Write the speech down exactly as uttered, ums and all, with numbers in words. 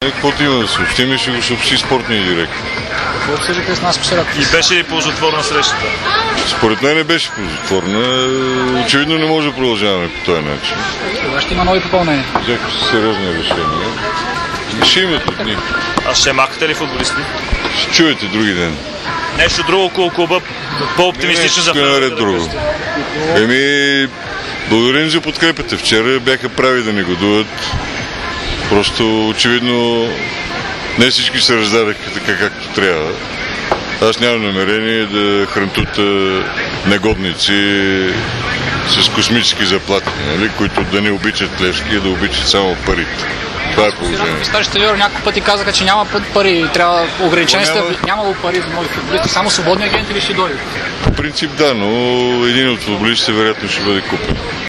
каквото има да съобщим, ще го съобщи спортния директор. Какво обсъждате с нас вчера? И беше ли ползотворна срещата? Според мен не беше ползотворна. Очевидно не може да продължаваме по този начин. Кога ще има нови попълнения? Взеха се сериозни решения. Ще имат от них. А ще махате ли футболисти? Ще чуете други ден. Нещо друго около клуба, по-оптимистично за наред друго. Еми, благодарим за подкрепата. Вчера бяха прави да негодуват. Просто очевидно не всички се раздадаха така както трябва. Аз нямам намерение да хрантута негодници с космически заплати, нали? Които да не обичат Левски, а да обичат само парите. Това е положението. Старшите виори няколко пъти казаха, че няма пари, трябва ограничени сте, нямало пари за нови футболисти, само свободни агенти ли ще дойдат? По принцип да, но един от футболистите вероятно ще бъде купен.